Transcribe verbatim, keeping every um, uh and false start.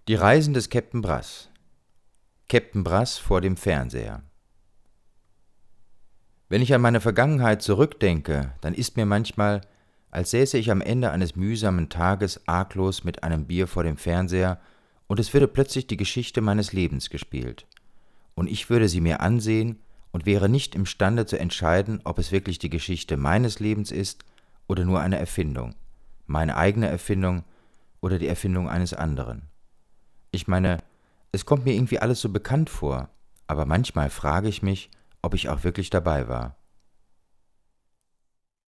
Die Reisen des Käpt'n Brass. Käpt'n Brass vor dem Fernseher. Wenn ich an meine Vergangenheit zurückdenke, dann ist mir manchmal, als säße ich am Ende eines mühsamen Tages arglos mit einem Bier vor dem Fernseher und es würde plötzlich die Geschichte meines Lebens gespielt. Und ich würde sie mir ansehen und wäre nicht imstande zu entscheiden, ob es wirklich die Geschichte meines Lebens ist oder nur eine Erfindung, meine eigene Erfindung oder die Erfindung eines anderen. Ich meine, es kommt mir irgendwie alles so bekannt vor, aber manchmal frage ich mich, ob ich auch wirklich dabei war.